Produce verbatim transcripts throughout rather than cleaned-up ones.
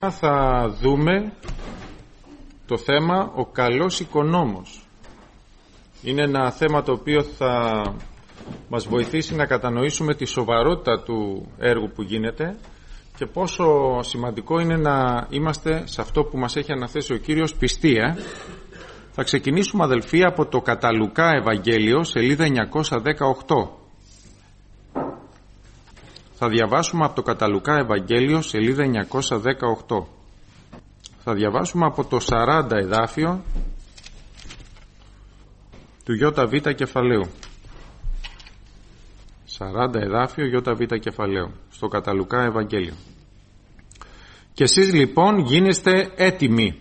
Θα δούμε το θέμα ο καλός οικονόμος. Είναι ένα θέμα το οποίο θα μας βοηθήσει να κατανοήσουμε τη σοβαρότητα του έργου που γίνεται και πόσο σημαντικό είναι να είμαστε σε αυτό που μας έχει αναθέσει ο Κύριος πιστοί. Ε? Θα ξεκινήσουμε, αδελφοί, από το κατά Λουκά Ευαγγέλιο, σελίδα εννιακόσια δεκαοκτώ. Θα διαβάσουμε από το κατά Λουκά Ευαγγέλιο, σελίδα εννιακόσια δεκαοκτώ. Θα διαβάσουμε από το σαράντα εδάφιο του ΙΒ κεφαλαίου. σαράντα εδάφιο ΙΒ κεφαλαίου, στο κατά Λουκά Ευαγγέλιο. «Και εσείς λοιπόν γίνεστε έτοιμοι,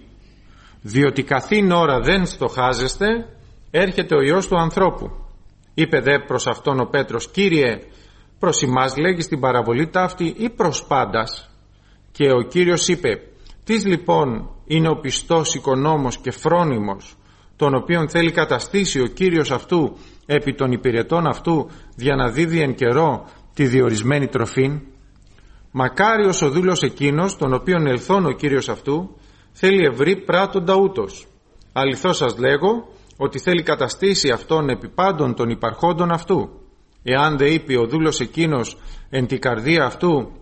διότι καθήν ώρα δεν στοχάζεστε, έρχεται ο Υιός του ανθρώπου. Είπε δε προς αυτόν ο Πέτρος, Κύριε, προς ημάς λέγεις την παραβολή ταύτη ή προς πάντας? Και ο Κύριος είπε, τις λοιπόν είναι ο πιστός οικονόμος και φρόνιμος, τον οποίον θέλει καταστήσει ο Κύριος αυτού επί των υπηρετών αυτού, για να δίδει εν καιρό τη διορισμένη τροφήν? Μακάριος ο δούλος εκείνος, τον οποίον ελθόν ο Κύριος αυτού, θέλει ευρύ πράττοντα ούτως. Αληθώς σας λέγω, ότι θέλει καταστήσει αυτόν επί πάντων των υπαρχόντων αυτού. Εάν δε είπε ο δούλος εκείνος εν την καρδία αυτού,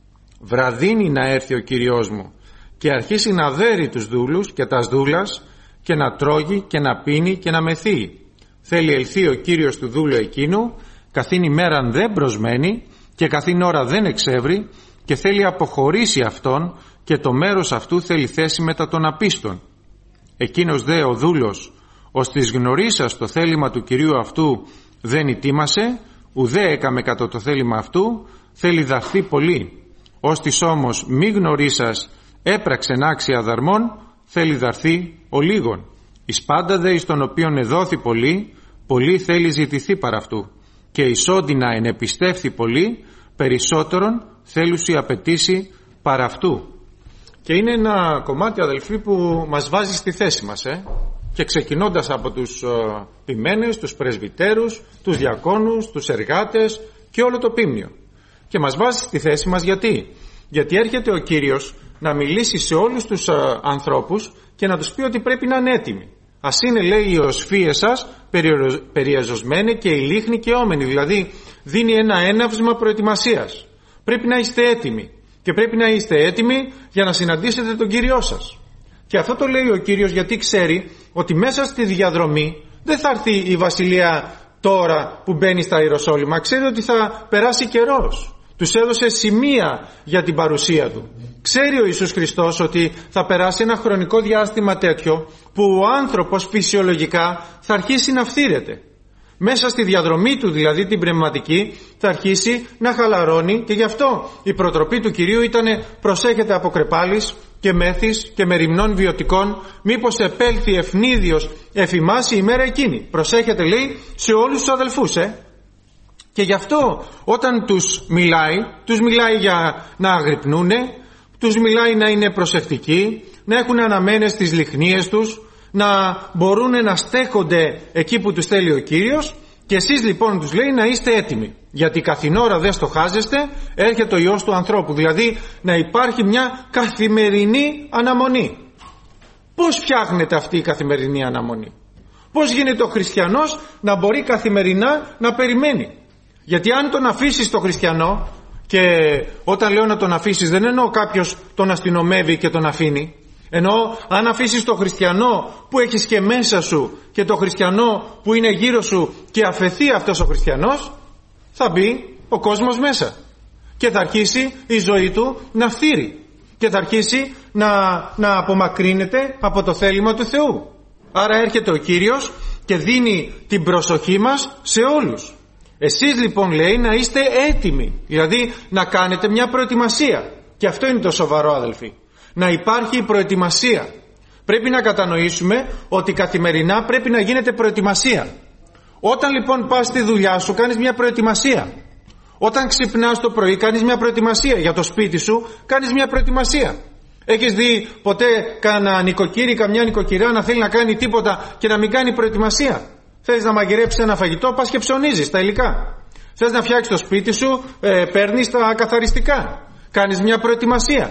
βραδύνει να έρθει ο Κύριος μου, και αρχίσει να δέρει τους δούλους και τας δούλας, και να τρώγει και να πίνει και να μεθύει. Θέλει ελθεί ο Κύριος του δούλου εκείνου, καθήν ημέραν δεν προσμένει και καθήν ώρα δεν εξεύρει, και θέλει αποχωρήσει αυτόν, και το μέρος αυτού θέλει θέση μετά των απίστων. Εκείνος δε ο δούλος, ως της γνωρίσας το θέλημα του Κυρίου αυτού, δεν ητίμασε, ουδέ έκαμε κατά το θέλημα αυτού, θέλει δαχθεί πολύ. Ως της όμως μη γνωρίσας έπραξεν άξια δαρμών, θέλει δαρθεί ο λίγον. Εις πάντα δε εις τον οποίον εδόθη πολύ, πολύ θέλει ζητηθεί παρά αυτού. Και εις όντινα εν επιστεύθη πολύ, περισσότερον θέλουσι απαιτήσει παρά αυτού». Και είναι ένα κομμάτι, αδελφοί, που μας βάζει στη θέση μας, ε? Και ξεκινώντας από τους ε, ποιμένες, τους πρεσβυτέρους, τους διακόνους, τους εργάτες και όλο το πίμνιο. Και μας βάζει στη θέση μας γιατί. Γιατί έρχεται ο Κύριος να μιλήσει σε όλους τους ε, ανθρώπους και να τους πει ότι πρέπει να είναι έτοιμοι. Ας είναι, λέει, οι οσφύες σας περιεζωσμένοι και η λίχνη και όμενοι. Δηλαδή δίνει ένα έναυσμα προετοιμασίας. Πρέπει να είστε έτοιμοι. Και πρέπει να είστε έτοιμοι για να συναντήσετε τον Κύριό σας. Και αυτό το λέει ο Κύριος γιατί ξέρει ότι μέσα στη διαδρομή δεν θα έρθει η βασιλεία τώρα που μπαίνει στα Ιεροσόλυμα. Ξέρει ότι θα περάσει καιρός. Τους έδωσε σημεία για την παρουσία του. Ξέρει ο Ιησούς Χριστός ότι θα περάσει ένα χρονικό διάστημα τέτοιο που ο άνθρωπος φυσιολογικά θα αρχίσει να φθήρεται. Μέσα στη διαδρομή του, δηλαδή την πνευματική, θα αρχίσει να χαλαρώνει, και γι' αυτό η προτροπή του Κυρίου ήταν προσέχετε από κρεπάλης και μέθης και μεριμνών βιωτικών, μήπως επέλθει ευνίδιος εφημάς η ημέρα εκείνη. Προσέχετε, λέει, σε όλους τους αδελφούς, ε. Και γι' αυτό όταν τους μιλάει, τους μιλάει για να αγρυπνούνε, τους μιλάει να είναι προσεκτικοί, να έχουν αναμένες τις λιχνίες τους, να μπορούν να στέκονται εκεί που τους θέλει ο Κύριος. Και εσείς λοιπόν, τους λέει, να είστε έτοιμοι, γιατί καθήν ώρα δεν στοχάζεστε, έρχεται ο Υιός του ανθρώπου. Δηλαδή να υπάρχει μια καθημερινή αναμονή. Πώς φτιάχνεται αυτή η καθημερινή αναμονή? Πώς γίνεται ο χριστιανός να μπορεί καθημερινά να περιμένει? Γιατί αν τον αφήσεις τον χριστιανό, και όταν λέω να τον αφήσεις δεν εννοώ κάποιος τον αστυνομεύει και τον αφήνει, ενώ αν αφήσεις τον χριστιανό που έχεις και μέσα σου και τον χριστιανό που είναι γύρω σου και αφαιθεί αυτός ο χριστιανός, θα μπει ο κόσμος μέσα και θα αρχίσει η ζωή του να φθείρει και θα αρχίσει να, να απομακρύνεται από το θέλημα του Θεού. Άρα έρχεται ο Κύριος και δίνει την προσοχή μας σε όλους. Εσείς λοιπόν, λέει, να είστε έτοιμοι, δηλαδή να κάνετε μια προετοιμασία. Και αυτό είναι το σοβαρό, αδελφοί. Να υπάρχει προετοιμασία. Πρέπει να κατανοήσουμε ότι καθημερινά πρέπει να γίνεται προετοιμασία. Όταν λοιπόν πας στη δουλειά σου κάνεις μια προετοιμασία. Όταν ξυπνάς το πρωί κάνεις μια προετοιμασία. Για το σπίτι σου κάνεις μια προετοιμασία. Έχεις δει ποτέ κανένα νοικοκύρη, καμιά νοικοκυρά να θέλει να κάνει τίποτα και να μην κάνει προετοιμασία? Θες να μαγειρέψεις ένα φαγητό, πας και ψωνίζεις τα υλικά. Θες να φτιάξεις το σπίτι σου, ε, παίρνεις τα καθαριστικά. Κάνεις μια προετοιμασία.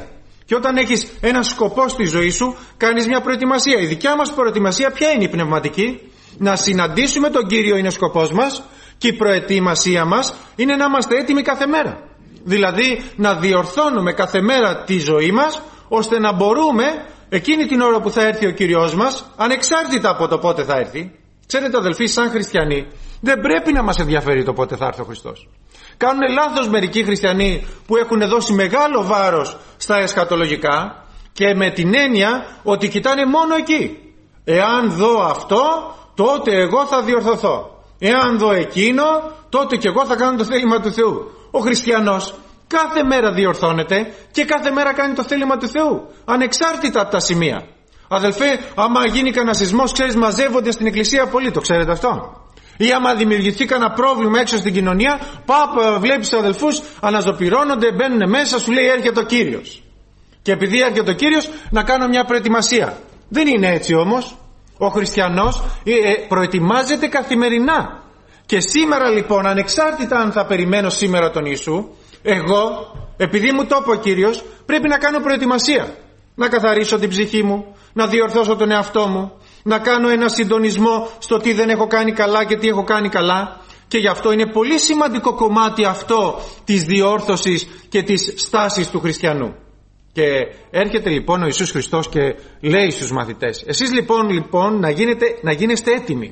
Και όταν έχεις ένα σκοπό στη ζωή σου, κάνεις μια προετοιμασία. Η δικιά μας προετοιμασία ποια είναι η πνευματική? Να συναντήσουμε τον Κύριο είναι σκοπός μας, και η προετοιμασία μας είναι να είμαστε έτοιμοι κάθε μέρα. Δηλαδή να διορθώνουμε κάθε μέρα τη ζωή μας, ώστε να μπορούμε εκείνη την ώρα που θα έρθει ο Κύριος μας, ανεξάρτητα από το πότε θα έρθει. Ξέρετε αδελφοί, σαν χριστιανοί δεν πρέπει να μας ενδιαφέρει το πότε θα έρθει ο Χριστός. Κάνουν λάθος μερικοί χριστιανοί που έχουν δώσει μεγάλο βάρος στα εσχατολογικά, και με την έννοια ότι κοιτάνε μόνο εκεί. Εάν δω αυτό, τότε εγώ θα διορθωθώ. Εάν δω εκείνο, τότε και εγώ θα κάνω το θέλημα του Θεού. Ο χριστιανός κάθε μέρα διορθώνεται και κάθε μέρα κάνει το θέλημα του Θεού, ανεξάρτητα από τα σημεία. Αδελφέ, άμα γίνει κανένα σεισμός, ξέρεις, μαζεύονται στην εκκλησία πολλοί, το ξέρετε αυτό? Ή άμα δημιουργηθεί κανένα πρόβλημα έξω στην κοινωνία, πάπ, βλέπεις αδελφούς, αναζωπυρώνονται, μπαίνουν μέσα, σου λέει έρχεται ο Κύριος. Και επειδή έρχεται ο Κύριος, να κάνω μια προετοιμασία. Δεν είναι έτσι όμως. Ο χριστιανός προετοιμάζεται καθημερινά. Και σήμερα λοιπόν, ανεξάρτητα αν θα περιμένω σήμερα τον Ιησού, εγώ, επειδή μου το είπε ο Κύριος, πρέπει να κάνω προετοιμασία. Να καθαρίσω την ψυχή μου, να διορθώσω τον εαυτό μου, να κάνω ένα συντονισμό στο τι δεν έχω κάνει καλά και τι έχω κάνει καλά. Και γι' αυτό είναι πολύ σημαντικό κομμάτι αυτό της διόρθωσης και της στάσης του χριστιανού. Και έρχεται λοιπόν ο Ιησούς Χριστός και λέει στους μαθητές, εσείς λοιπόν, λοιπόν να, γίνετε, να γίνεστε έτοιμοι,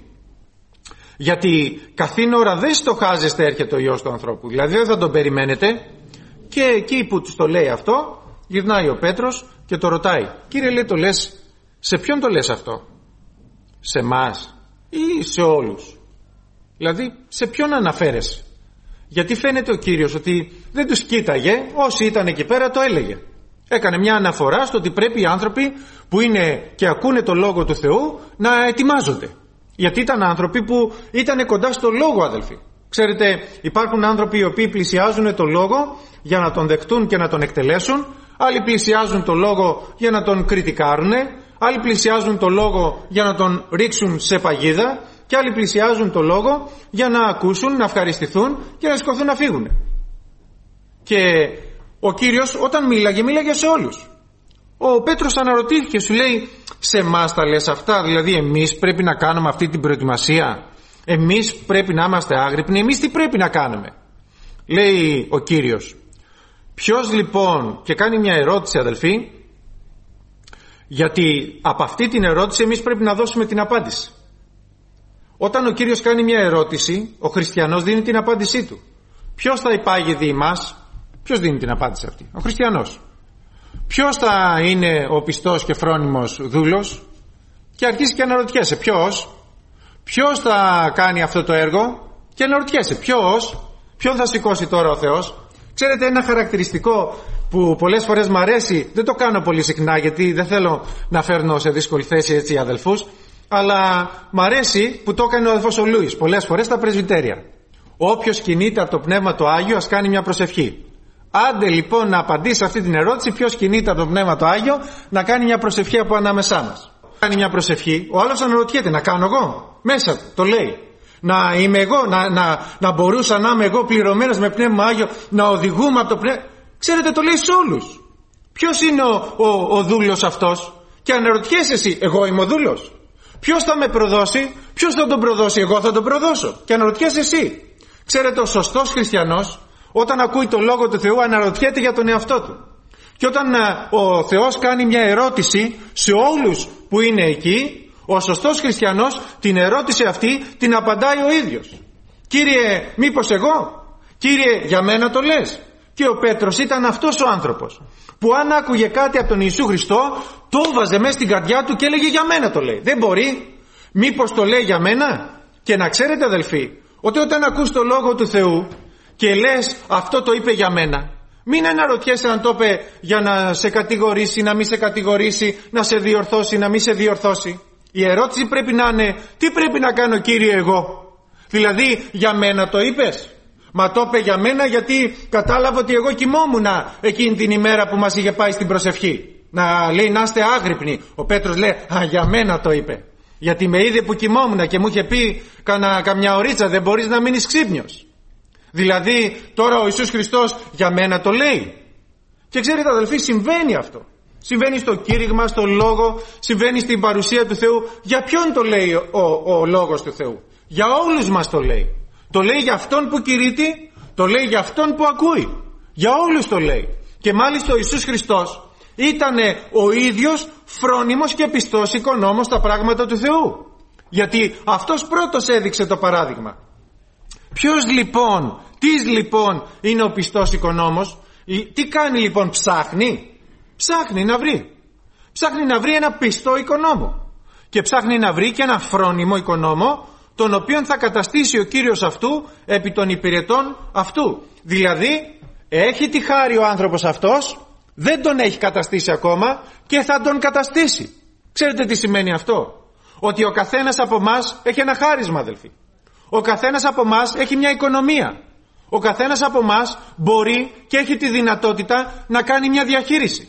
γιατί καθήν ώρα δεν στοχάζεστε έρχεται ο Υιός του ανθρώπου. Δηλαδή δεν θα τον περιμένετε. Και εκεί που τους το λέει αυτό, γυρνάει ο Πέτρος και το ρωτάει, Κύριε, λέει, το λες, σε ποιον το λες αυτό? Σε μας ή σε όλους? Δηλαδή σε ποιον αναφέρεσαι? Γιατί φαίνεται ο Κύριος ότι δεν τους κοίταγε, όσοι ήταν εκεί πέρα το έλεγε. Έκανε μια αναφορά στο ότι πρέπει οι άνθρωποι που είναι και ακούνε το Λόγο του Θεού να ετοιμάζονται. Γιατί ήταν άνθρωποι που ήταν κοντά στο Λόγο, αδελφοί. Ξέρετε, υπάρχουν άνθρωποι οι οποίοι πλησιάζουν το Λόγο για να τον δεχτούν και να τον εκτελέσουν. Άλλοι πλησιάζουν το Λόγο για να τον κριτικάρουν. Άλλοι πλησιάζουν το Λόγο για να τον ρίξουν σε παγίδα. Και άλλοι πλησιάζουν το Λόγο για να ακούσουν, να ευχαριστηθούν και να σηκωθούν να φύγουν. Και ο Κύριος όταν μίλαγε, μίλαγε σε όλους. Ο Πέτρος αναρωτήθηκε, σου λέει, σε εμάς τα λες αυτά? Δηλαδή εμείς πρέπει να κάνουμε αυτή την προετοιμασία? Εμείς πρέπει να είμαστε άγρυπνοι? Εμείς τι πρέπει να κάνουμε? Λέει ο Κύριος, ποιος λοιπόν, και κάνει μια ερώτηση αδελφοί, γιατί από αυτή την ερώτηση εμείς πρέπει να δώσουμε την απάντηση. Όταν ο Κύριος κάνει μια ερώτηση, ο χριστιανός δίνει την απάντησή του. Ποιος θα υπάγει δι' μας? Ποιος δίνει την απάντηση αυτή? Ο χριστιανός. Ποιος θα είναι ο πιστός και φρόνιμος δούλος? Και αρχίζει και αναρωτιέσαι, ποιος? Ποιος θα κάνει αυτό το έργο? Και αναρωτιέσαι, ποιος? Ποιον θα σηκώσει τώρα ο Θεός? Ξέρετε, ένα χαρακτηριστικό που πολλές φορές μ' αρέσει, δεν το κάνω πολύ συχνά γιατί δεν θέλω να φέρνω σε δύσκολη θέση έτσι οι αδελφούς, αλλά μ' αρέσει που το έκανε ο αδελφός ο Λούις πολλές φορές στα πρεσβυτέρια. Όποιος κινείται από το Πνεύμα το Άγιο ας κάνει μια προσευχή. Άντε λοιπόν να απαντήσει αυτή την ερώτηση, ποιος κινείται από το Πνεύμα το Άγιο, να κάνει μια προσευχή από ανάμεσά μας. Κάνει μια προσευχή, ο άλλος αναρωτιέται, να κάνω εγώ? Μέσα το λέει. Να είμαι εγώ, να, να, να μπορούσα να είμαι εγώ πληρωμένος με Πνεύμα Άγιο, να οδηγούμε από το Πνεύμα. Ξέρετε, το λέει σε όλους. Ποιος είναι ο, ο, ο δούλος αυτός? Και αναρωτιέσαι εσύ, εγώ είμαι ο δούλος? Ποιος θα με προδώσει? Ποιος θα τον προδώσει? Εγώ θα τον προδώσω. Και αναρωτιέσαι εσύ. Ξέρετε, ο σωστός χριστιανός όταν ακούει το Λόγο του Θεού αναρωτιέται για τον εαυτό του. Και όταν ο Θεός κάνει μια ερώτηση σε όλους που είναι εκεί, ο σωστός χριστιανός την ερώτηση αυτή την απαντάει ο ίδιος. Κύριε, μήπως εγώ? Κύριε, για μένα το λες? Και ο Πέτρος ήταν αυτός ο άνθρωπος που αν άκουγε κάτι από τον Ιησού Χριστό, το βάζε μέσα στην καρδιά του και έλεγε, για μένα το λέει. Δεν μπορεί? Μήπως το λέει για μένα? Και να ξέρετε αδελφοί, ότι όταν ακούς το Λόγο του Θεού και λες αυτό το είπε για μένα, μην αναρωτιέσαι αν το είπε για να σε κατηγορήσει, να μην σε κατηγορήσει, να σε διορθώσει, να μην σε διορθώσει. Η ερώτηση πρέπει να είναι, τι πρέπει να κάνω Κύριε εγώ? Δηλαδή για μένα το είπες? Μα το είπε για μένα γιατί κατάλαβα ότι εγώ κοιμόμουν εκείνη την ημέρα που μας είχε πάει στην προσευχή. Να λέει να είστε άγρυπνοι. Ο Πέτρος λέει, α, για μένα το είπε. Γιατί με είδε που κοιμόμουν και μου είχε πει κανα, καμιά ωρίτσα, δεν μπορείς να μείνεις ξύπνιος. Δηλαδή τώρα ο Ιησούς Χριστός για μένα το λέει. Και ξέρετε αδελφοί, συμβαίνει αυτό. Συμβαίνει στο κήρυγμα, στο λόγο, συμβαίνει στην παρουσία του Θεού. Για ποιον το λέει ο, ο, ο λόγος του Θεού? Για όλους μας το λέει. Το λέει για αυτόν που κηρύττει, το λέει για αυτόν που ακούει. Για όλους το λέει. Και μάλιστα ο Ιησούς Χριστός ήταν ο ίδιος φρόνιμος και πιστός οικονόμος στα πράγματα του Θεού. Γιατί αυτός πρώτος έδειξε το παράδειγμα. Ποιος λοιπόν, τις λοιπόν είναι ο πιστός οικονόμος? Τι κάνει λοιπόν? Ψάχνει. Ψάχνει να βρει. Ψάχνει να βρει ένα πιστό οικονόμο. Και ψάχνει να βρει και ένα φρόνιμο οικονόμο, τον οποίον θα καταστήσει ο Κύριος αυτού επί των υπηρετών αυτού. Δηλαδή έχει τη χάρη ο άνθρωπος αυτός, δεν τον έχει καταστήσει ακόμα και θα τον καταστήσει. Ξέρετε τι σημαίνει αυτό? Ότι ο καθένας από εμάς έχει ένα χάρισμα, αδελφοί. Ο καθένας από εμάς έχει μια οικονομία. Ο καθένας από εμάς μπορεί και έχει τη δυνατότητα να κάνει μια διαχείριση.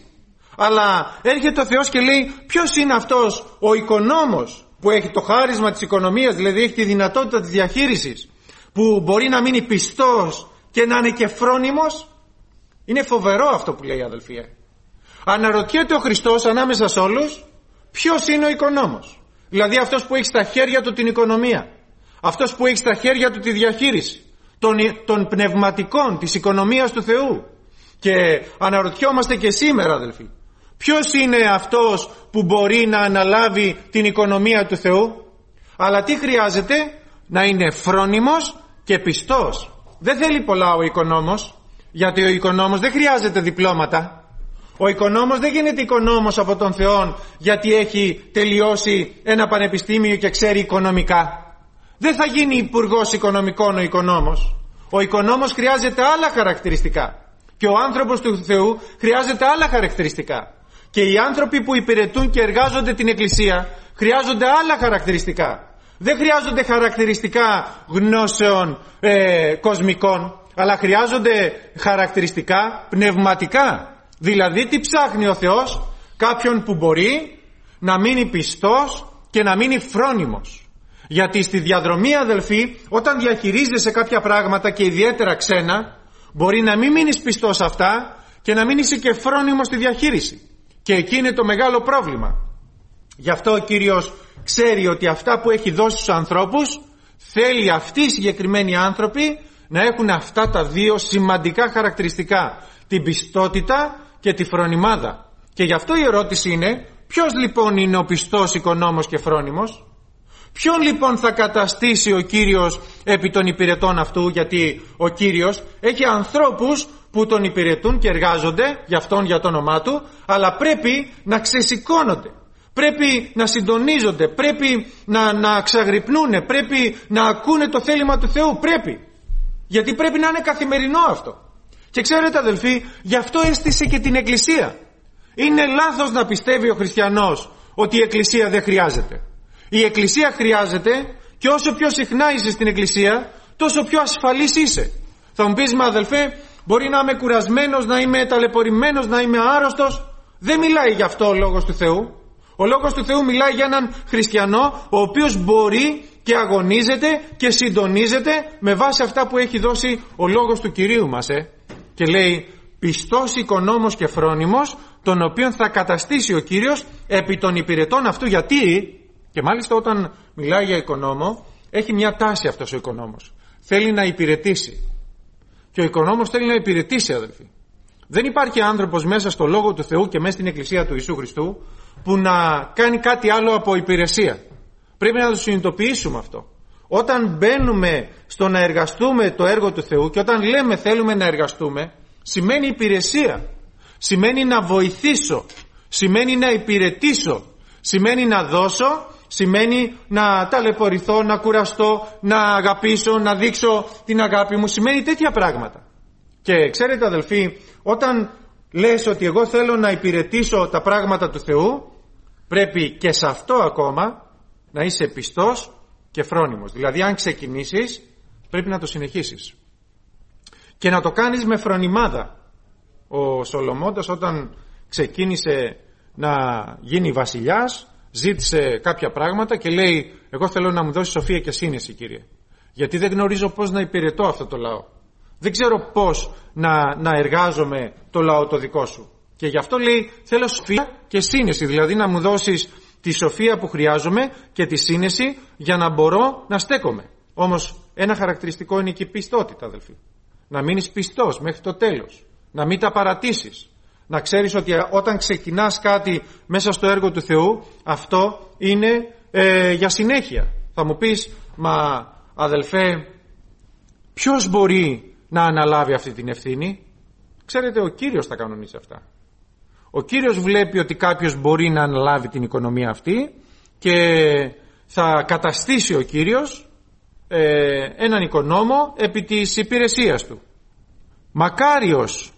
Αλλά έρχεται ο Θεός και λέει, ποιος είναι αυτός ο οικονόμος που έχει το χάρισμα της οικονομίας, δηλαδή έχει τη δυνατότητα της διαχείρισης, που μπορεί να μείνει πιστός και να είναι και φρόνιμος? Είναι φοβερό αυτό που λέει, αδελφοί. Αναρωτιέται ο Χριστός ανάμεσα σε όλους, ποιος είναι ο οικονόμος? Δηλαδή αυτός που έχει στα χέρια του την οικονομία, αυτός που έχει στα χέρια του τη διαχείριση των, των πνευματικών της οικονομίας του Θεού. Και αναρωτιόμαστε και σήμερα, αδελφοί, ποιος είναι αυτός που μπορεί να αναλάβει την οικονομία του Θεού? Αλλά τι χρειάζεται? Να είναι φρόνιμος και πιστός. Δεν θέλει πολλά ο οικονόμος, γιατί ο οικονόμος δεν χρειάζεται διπλώματα. Ο οικονόμος δεν γίνεται οικονόμος από τον Θεό γιατί έχει τελειώσει ένα πανεπιστήμιο και ξέρει οικονομικά. Δεν θα γίνει υπουργός οικονομικών ο οικονόμος. Ο οικονόμος χρειάζεται άλλα χαρακτηριστικά. Και ο άνθρωπος του Θεού χρειάζεται άλλα χαρακτηριστικά. Και οι άνθρωποι που υπηρετούν και εργάζονται την Εκκλησία χρειάζονται άλλα χαρακτηριστικά. Δεν χρειάζονται χαρακτηριστικά γνώσεων ε, κοσμικών, αλλά χρειάζονται χαρακτηριστικά πνευματικά. Δηλαδή τι ψάχνει ο Θεός? Κάποιον που μπορεί να μείνει πιστός και να μείνει φρόνιμος. Γιατί στη διαδρομή, αδελφοί, όταν διαχειρίζεσαι κάποια πράγματα και ιδιαίτερα ξένα, μπορεί να μην μείνεις πιστός αυτά και να μην είσαι και φρόνιμος στη διαχείριση. Και εκεί είναι το μεγάλο πρόβλημα. Γι' αυτό ο Κύριος ξέρει ότι αυτά που έχει δώσει στους ανθρώπους, θέλει αυτοί οι συγκεκριμένοι άνθρωποι να έχουν αυτά τα δύο σημαντικά χαρακτηριστικά, την πιστότητα και τη φρονιμάδα. Και γι' αυτό η ερώτηση είναι, ποιος λοιπόν είναι ο πιστός οικονόμος και φρόνιμος? Ποιον λοιπόν θα καταστήσει ο Κύριος επί των υπηρετών αυτού? Γιατί ο Κύριος έχει ανθρώπους που τον υπηρετούν και εργάζονται για αυτόν, για το όνομά του, αλλά πρέπει να ξεσηκώνονται, πρέπει να συντονίζονται, πρέπει να, να ξαγρυπνούνε, πρέπει να ακούνε το θέλημα του Θεού, πρέπει. Γιατί πρέπει να είναι καθημερινό αυτό. Και ξέρετε, αδελφοί, γι' αυτό έστησε και την Εκκλησία. Είναι λάθος να πιστεύει ο χριστιανός ότι η Εκκλησία δεν χρειάζεται. Η Εκκλησία χρειάζεται, και όσο πιο συχνά είσαι στην Εκκλησία, τόσο πιο ασφαλής είσαι. Θα μου πεις, μα αδελφέ, μπορεί να είμαι κουρασμένος, να είμαι ταλαιπωρημένος, να είμαι άρρωστος. Δεν μιλάει γι' αυτό ο Λόγος του Θεού. Ο Λόγος του Θεού μιλάει για έναν χριστιανό ο οποίος μπορεί και αγωνίζεται και συντονίζεται με βάση αυτά που έχει δώσει ο Λόγος του Κυρίου μας. Ε. Και λέει, πιστός οικονόμος και φρόνιμος, τον οποίον θα καταστήσει ο Κύριος επί των υπηρετών αυτού. Γιατί? Και μάλιστα όταν μιλάει για οικονόμο, έχει μια τάση αυτός ο οικονόμος. Θέλει να υπηρετήσει. Και ο οικονόμος θέλει να υπηρετήσει, αδελφοί. Δεν υπάρχει άνθρωπος μέσα στο Λόγο του Θεού και μέσα στην Εκκλησία του Ιησού Χριστού που να κάνει κάτι άλλο από υπηρεσία. Πρέπει να το συνειδητοποιήσουμε αυτό. Όταν μπαίνουμε στο να εργαστούμε το έργο του Θεού και όταν λέμε θέλουμε να εργαστούμε, σημαίνει υπηρεσία. Σημαίνει να βοηθήσω. Σημαίνει να υπηρετήσω. Σημαίνει να δώσω. Σημαίνει να ταλαιπωρηθώ, να κουραστώ, να αγαπήσω, να δείξω την αγάπη μου. Σημαίνει τέτοια πράγματα. Και ξέρετε, αδελφοί, όταν λες ότι εγώ θέλω να υπηρετήσω τα πράγματα του Θεού, πρέπει και σε αυτό ακόμα να είσαι πιστός και φρόνιμος. Δηλαδή αν ξεκινήσεις πρέπει να το συνεχίσεις και να το κάνεις με φρονιμάδα. Ο Σολομώντας όταν ξεκίνησε να γίνει βασιλιάς, ζήτησε κάποια πράγματα και λέει, εγώ θέλω να μου δώσει σοφία και σύνεση, Κύριε, γιατί δεν γνωρίζω πώς να υπηρετώ αυτό το λαό. Δεν ξέρω πώς να, να εργάζομαι το λαό το δικό σου. Και γι' αυτό λέει θέλω σοφία και σύνεση, δηλαδή να μου δώσεις τη σοφία που χρειάζομαι και τη σύνεση για να μπορώ να στέκομαι. Όμως ένα χαρακτηριστικό είναι και η πιστότητα, αδελφοί. Να μείνεις πιστός μέχρι το τέλος, να μην τα παρατήσεις, να ξέρεις ότι όταν ξεκινάς κάτι μέσα στο έργο του Θεού, αυτό είναι ε, για συνέχεια. Θα μου πεις, μα αδελφέ, ποιος μπορεί να αναλάβει αυτή την ευθύνη? Ξέρετε, ο Κύριος θα κανονίσει αυτά. Ο Κύριος βλέπει ότι κάποιος μπορεί να αναλάβει την οικονομία αυτή και θα καταστήσει ο Κύριος ε, έναν οικονόμο επί της υπηρεσίας του. Μακάριος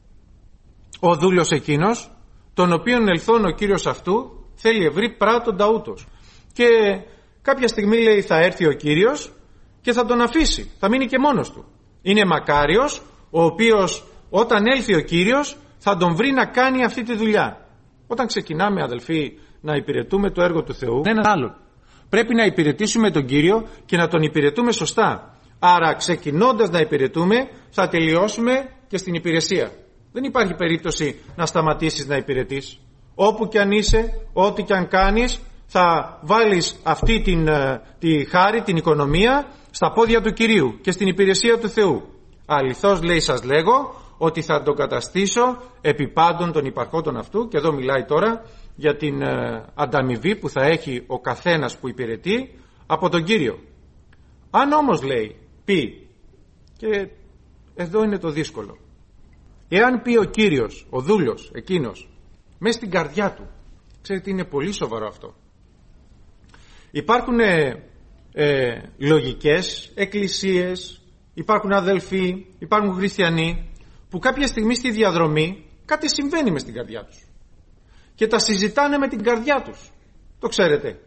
ο δούλος εκείνος, τον οποίον ελθόν ο Κύριος αυτού θέλει ευρύ πράτοντα ούτως. Και κάποια στιγμή λέει θα έρθει ο Κύριος και θα τον αφήσει, θα μείνει και μόνος του. Είναι μακάριος ο οποίος όταν έλθει ο Κύριος θα τον βρει να κάνει αυτή τη δουλειά. Όταν ξεκινάμε, αδελφοί, να υπηρετούμε το έργο του Θεού, δεν είναι άλλο. Πρέπει να υπηρετήσουμε τον Κύριο και να τον υπηρετούμε σωστά. Άρα ξεκινώντας να υπηρετούμε θα τελειώσουμε και στην υπηρεσία. Δεν υπάρχει περίπτωση να σταματήσεις να υπηρετείς. Όπου κι αν είσαι, ό,τι κι αν κάνεις, θα βάλεις αυτή την, τη χάρη, την οικονομία στα πόδια του Κυρίου και στην υπηρεσία του Θεού. Αληθώς λέει σας λέγω ότι θα τον καταστήσω επί πάντων των υπαρχόντων αυτού, και εδώ μιλάει τώρα για την ε, ανταμοιβή που θα έχει ο καθένας που υπηρετεί από τον Κύριο. Αν όμως λέει πει, και εδώ είναι το δύσκολο, εάν πει ο Κύριος, ο δούλος εκείνος, μέσα στην καρδιά του, ξέρετε είναι πολύ σοβαρό αυτό. Υπάρχουν ε, ε, λογικές εκκλησίες, υπάρχουν αδελφοί, υπάρχουν χριστιανοί που κάποια στιγμή στη διαδρομή κάτι συμβαίνει μες στην καρδιά τους και τα συζητάνε με την καρδιά τους. Το ξέρετε.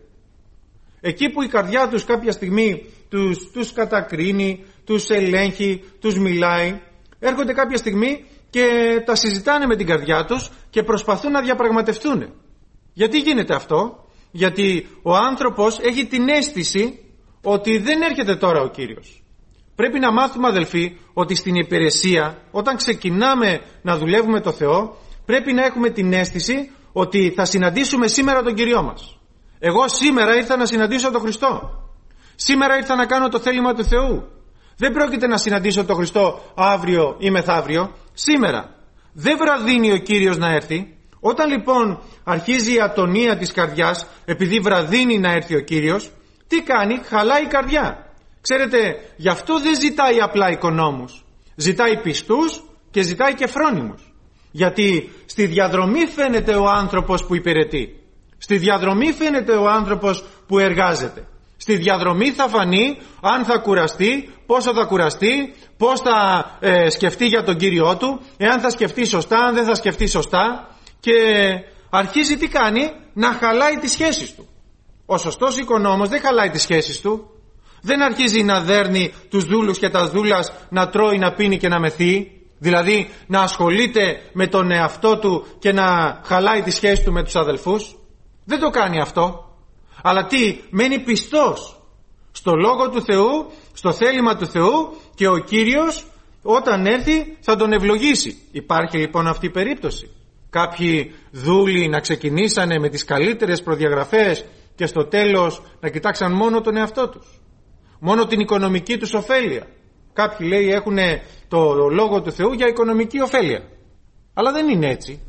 Εκεί που η καρδιά τους κάποια στιγμή τους, τους κατακρίνει, τους ελέγχει, τους μιλάει, έρχονται κάποια στιγμή και τα συζητάνε με την καρδιά τους και προσπαθούν να διαπραγματευτούν. Γιατί γίνεται αυτό? Γιατί ο άνθρωπος έχει την αίσθηση ότι δεν έρχεται τώρα ο Κύριος. Πρέπει να μάθουμε, αδελφοί, ότι στην υπηρεσία, όταν ξεκινάμε να δουλεύουμε το Θεό, πρέπει να έχουμε την αίσθηση ότι θα συναντήσουμε σήμερα τον Κυριό μας. Εγώ σήμερα ήρθα να συναντήσω τον Χριστό. Σήμερα ήρθα να κάνω το θέλημα του Θεού. Δεν πρόκειται να συναντήσω τον Χριστό αύριο ή μεθαύριο. Σήμερα. Δεν βραδύνει ο Κύριος να έρθει. Όταν λοιπόν αρχίζει η ατονία της καρδιάς, επειδή βραδύνει να έρθει ο Κύριος, τι κάνει? Χαλάει η καρδιά. Ξέρετε, γι' αυτό δεν ζητάει απλά οικονόμους. Ζητάει πιστούς και ζητάει και φρόνιμους. Γιατί στη διαδρομή φαίνεται ο άνθρωπος που υπηρετεί. Στη διαδρομή φαίνεται ο άνθρωπος που εργάζεται. Στη διαδρομή θα φανεί αν θα κουραστεί, πόσο θα κουραστεί, πώς θα ε, σκεφτεί για τον Κύριό του, εάν θα σκεφτεί σωστά, αν δεν θα σκεφτεί σωστά, και αρχίζει τι κάνει? Να χαλάει τις σχέσεις του. Ο σωστός οικονόμος δεν χαλάει τις σχέσεις του. Δεν αρχίζει να δέρνει τους δούλους και τα δούλας, να τρώει, να πίνει και να μεθύει. Δηλαδή να ασχολείται με τον εαυτό του και να χαλάει τις σχέσεις του με τους αδελφούς. Δεν το κάνει αυτό. Αλλά τι? Μένει πιστός στο Λόγο του Θεού, στο θέλημα του Θεού, και ο Κύριος όταν έρθει θα τον ευλογήσει. Υπάρχει λοιπόν αυτή η περίπτωση. Κάποιοι δούλοι να ξεκινήσανε με τις καλύτερες προδιαγραφές και στο τέλος να κοιτάξαν μόνο τον εαυτό τους, μόνο την οικονομική τους ωφέλεια. Κάποιοι λέει έχουν το Λόγο του Θεού για οικονομική ωφέλεια. Αλλά δεν είναι έτσι.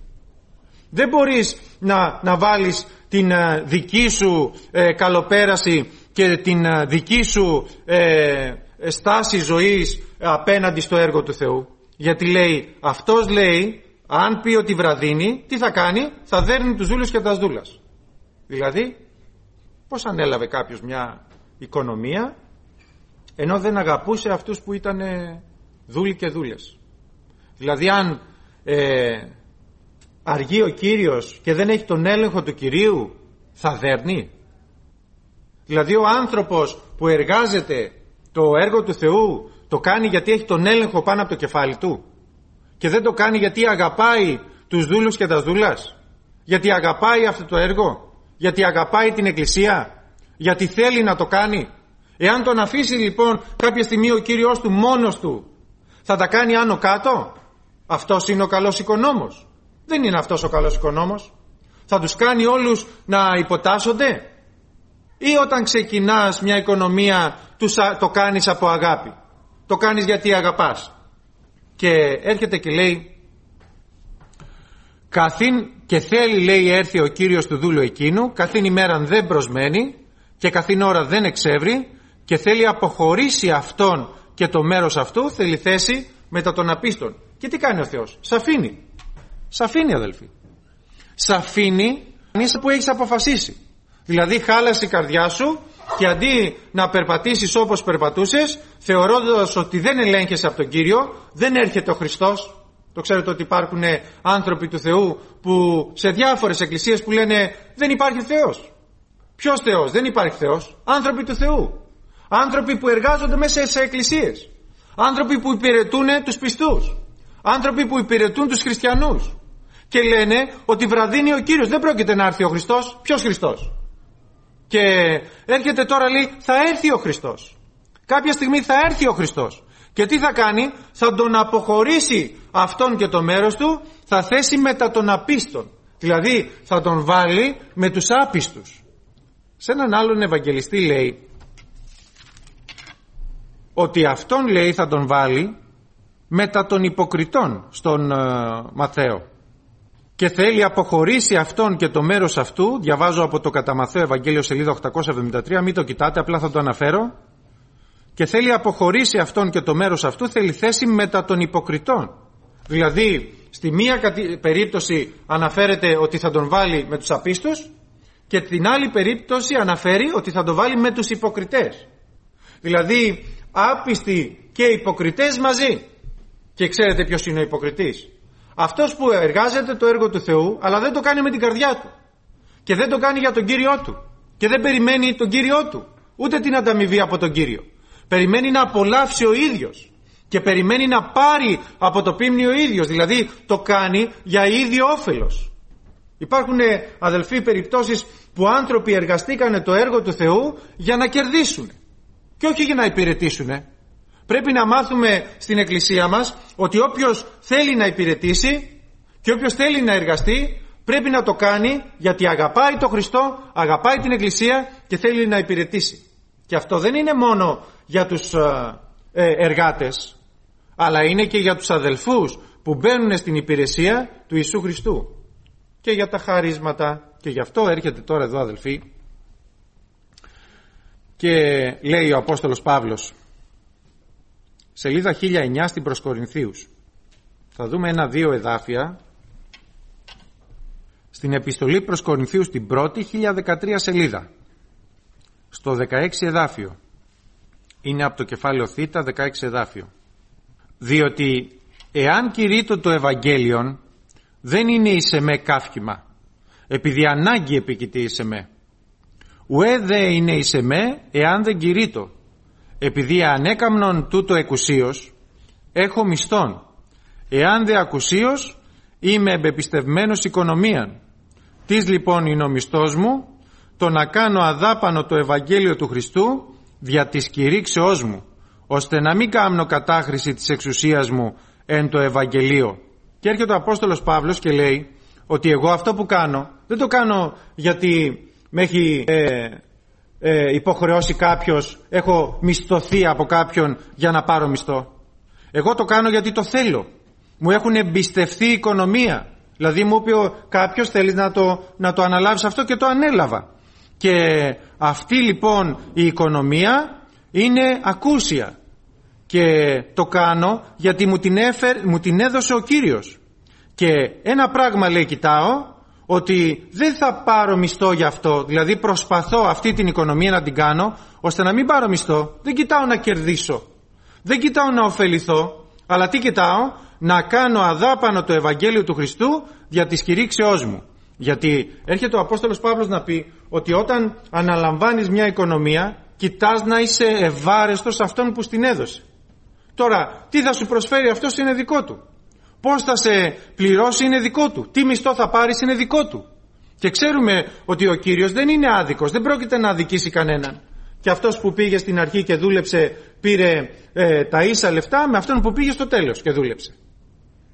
Δεν μπορείς να, να βάλεις την uh, δική σου ε, καλοπέραση και την uh, δική σου ε, στάση ζωής απέναντι στο έργο του Θεού. Γιατί λέει, αυτός λέει, αν πει ότι βραδύνει, τι θα κάνει? Θα δέρνει τους δούλους και τα δούλας. Δηλαδή, πώς ανέλαβε κάποιος μια οικονομία ενώ δεν αγαπούσε αυτούς που ήταν δούλοι και δούλες? Δηλαδή αν ε, αργεί ο Κύριος και δεν έχει τον έλεγχο του Κυρίου, θα δέρνει? Δηλαδή ο άνθρωπος που εργάζεται το έργο του Θεού το κάνει γιατί έχει τον έλεγχο πάνω από το κεφάλι του και δεν το κάνει γιατί αγαπάει τους δούλους και τα δούλας, γιατί αγαπάει αυτό το έργο, γιατί αγαπάει την Εκκλησία, γιατί θέλει να το κάνει. Εάν τον αφήσει λοιπόν κάποια στιγμή ο Κύριος του μόνος του, θα τα κάνει άνω κάτω? Αυτός είναι ο καλός οικονόμος? Δεν είναι αυτός ο καλός οικονόμος. Θα τους κάνει όλους να υποτάσσονται? Ή όταν ξεκινάς μια οικονομία το κάνεις από αγάπη? Το κάνεις γιατί αγαπάς? Και έρχεται και λέει, καθήν και θέλει, λέει, έρθει ο Κύριος του δούλου εκείνου, καθήν ημέραν δεν προσμένει και καθήν ώρα δεν εξεύρει, και θέλει αποχωρήσει αυτόν και το μέρος αυτού, θέλει θέση μετά των απίστων. Και τι κάνει ο Θεός? Σ' αφήνει. Σ' αφήνει, αδελφοί. Σ' αφήνει που έχεις αποφασίσει. Δηλαδή χάλασε η καρδιά σου και αντί να περπατήσεις όπως περπατούσες, θεωρώντας ότι δεν ελέγχεσαι από τον Κύριο, δεν έρχεται ο Χριστός. Το ξέρετε ότι υπάρχουν άνθρωποι του Θεού που σε διάφορες εκκλησίες που λένε δεν υπάρχει Θεός. Ποιος Θεός? Δεν υπάρχει Θεός. Άνθρωποι του Θεού. Άνθρωποι που εργάζονται μέσα σε εκκλησίες. Άνθρωποι που υπηρετούν τους πιστούς. Άνθρωποι που υπηρετούν τους χριστιανούς. Και λένε ότι βραδύνει ο Κύριος. Δεν πρόκειται να έρθει ο Χριστός. Ποιος Χριστός? Και έρχεται τώρα, λέει, θα έρθει ο Χριστός. Κάποια στιγμή θα έρθει ο Χριστός. Και τι θα κάνει? Θα τον αποχωρήσει αυτόν και το μέρος του, θα θέσει μετά των απίστων. Δηλαδή θα τον βάλει με τους άπιστους. Σε έναν άλλον Ευαγγελιστή λέει ότι αυτόν, λέει, θα τον βάλει μετά των υποκριτών στον uh, Μαθαίο. Και θέλει αποχωρήσει αυτόν και το μέρος αυτού. Διαβάζω από το κατά Μαθαίο Ευαγγέλιο σελίδα οκτακόσια εβδομήντα τρία, μην το κοιτάτε, απλά θα το αναφέρω. Και θέλει αποχωρήσει αυτόν και το μέρος αυτού, θέλει θέση μετά των υποκριτών. Δηλαδή στη μία περίπτωση αναφέρεται ότι θα τον βάλει με τους απίστους και την άλλη περίπτωση αναφέρει ότι θα τον βάλει με τους υποκριτές. Δηλαδή άπιστοι και υποκριτές μαζί. Και ξέρετε ποιος είναι ο υποκριτής? Αυτός που εργάζεται το έργο του Θεού αλλά δεν το κάνει με την καρδιά του και δεν το κάνει για τον Κύριό του και δεν περιμένει τον Κύριό του ούτε την ανταμοιβή από τον Κύριο. Περιμένει να απολαύσει ο ίδιος και περιμένει να πάρει από το πίμνι ο ίδιος, δηλαδή το κάνει για ίδιο όφελος. Υπάρχουν, αδελφοί, περιπτώσεις που άνθρωποι εργαστήκανε το έργο του Θεού για να κερδίσουν και όχι για να υπηρετήσουν. Πρέπει να μάθουμε στην εκκλησία μας ότι όποιος θέλει να υπηρετήσει και όποιος θέλει να εργαστεί πρέπει να το κάνει γιατί αγαπάει τον Χριστό, αγαπάει την εκκλησία και θέλει να υπηρετήσει. Και αυτό δεν είναι μόνο για τους ε, εργάτες, αλλά είναι και για τους αδελφούς που μπαίνουν στην υπηρεσία του Ιησού Χριστού και για τα χαρίσματα. Και γι' αυτό έρχεται τώρα εδώ, αδελφοί, και λέει ο Απόστολος Παύλος, σελίδα χίλια εννιά στην προς Κορινθίους. Θα δούμε ένα-δύο εδάφια στην επιστολή προς Κορινθίους, την πρώτη, χίλια δεκατρία σελίδα. Στο δεκαέξι εδάφιο. Είναι από το κεφάλαιο Θ, δεκαέξι εδάφιο. Διότι εάν κηρύττω το Ευαγγέλιον, δεν είναι εις εμέ καύχημα, επειδή ανάγκη επικοιτεί εις εμέ. Ουέ δε είναι εις εμέ εάν δεν κηρύττω, επειδή ανέκαμνον τούτο εκουσίως, έχω μισθόν. Εάν δε ακουσίως, είμαι εμπεπιστευμένος οικονομίαν. Τις λοιπόν είναι ο μισθός μου? Το να κάνω αδάπανο το Ευαγγέλιο του Χριστού δια της κηρύξεώς μου, ώστε να μην κάμνω κατάχρηση της εξουσίας μου εν το Ευαγγελίο. Και έρχεται ο Απόστολος Παύλος και λέει ότι εγώ αυτό που κάνω δεν το κάνω γιατί με έχει ε, ε, υποχρεώσει κάποιος, έχω μισθωθεί από κάποιον για να πάρω μισθό. Εγώ το κάνω γιατί το θέλω. Μου έχουν εμπιστευτεί η οικονομία. Δηλαδή μου είπε κάποιος, θέλεις να το, να το αναλάβεις αυτό, και το ανέλαβα. Και αυτή λοιπόν η οικονομία είναι ακούσια και το κάνω γιατί μου την, έφερ, μου την έδωσε ο Κύριος. Και ένα πράγμα, λέει, κοιτάω, ότι δεν θα πάρω μισθό για αυτό. Δηλαδή προσπαθώ αυτή την οικονομία να την κάνω ώστε να μην πάρω μισθό. Δεν κοιτάω να κερδίσω, δεν κοιτάω να ωφεληθώ, αλλά τι κοιτάω? Να κάνω αδάπανο το Ευαγγέλιο του Χριστού για της κηρύξεώς μου. Γιατί έρχεται ο Απόστολος Παύλος να πει ότι όταν αναλαμβάνεις μια οικονομία, κοιτάς να είσαι ευάρεστος αυτόν που στην έδωσε. Τώρα, τι θα σου προσφέρει αυτός είναι δικό του. Πώς θα σε πληρώσει είναι δικό του. Τι μισθό θα πάρεις είναι δικό του. Και ξέρουμε ότι ο Κύριος δεν είναι άδικος, δεν πρόκειται να αδικήσει κανέναν. Και αυτός που πήγε στην αρχή και δούλεψε πήρε ε, τα ίσα λεφτά με αυτόν που πήγε στο τέλος και δούλεψε.